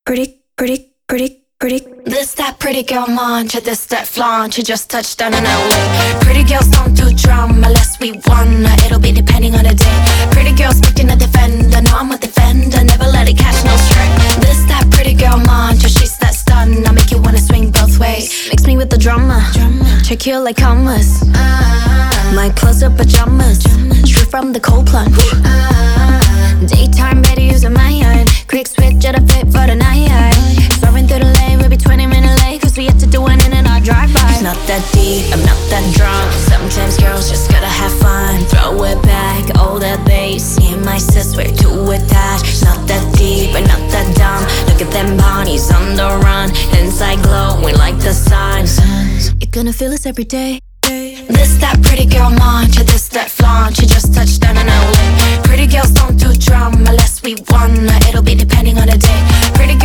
This that pretty girl mantra, this that flaunt. You just touched down in LA. Pretty girls don't do drama unless we wanna. It'll be depending on the day. Pretty girls picking a defender. No, I'm a defender, never let it catch no stray. This that pretty girl mantra, she's that stun. I make you wanna swing both ways. Mix me with the drama. Check you like commas. My clothes are pajamas. Straight from the cold plunge. Daytime better using my iron. Quick switch at a fit for the night. Swerving through the lane, we'll be 20 minutes late, cause we have to do it in and out drive-by. It's not that deep, I'm not that drunk. Sometimes girls just gotta have fun. Throw it back, all that bass. Me and my sis, we're too attached. It's not that deep, and not that dumb. Look at them bodies on the run. Inside glowing like the sun. You're gonna feel this every day. This that pretty girl mantra, this that flaunt. You just touched down in LA. Pretty girls don't do drama unless we wanna. It'll be depending on the day. Pretty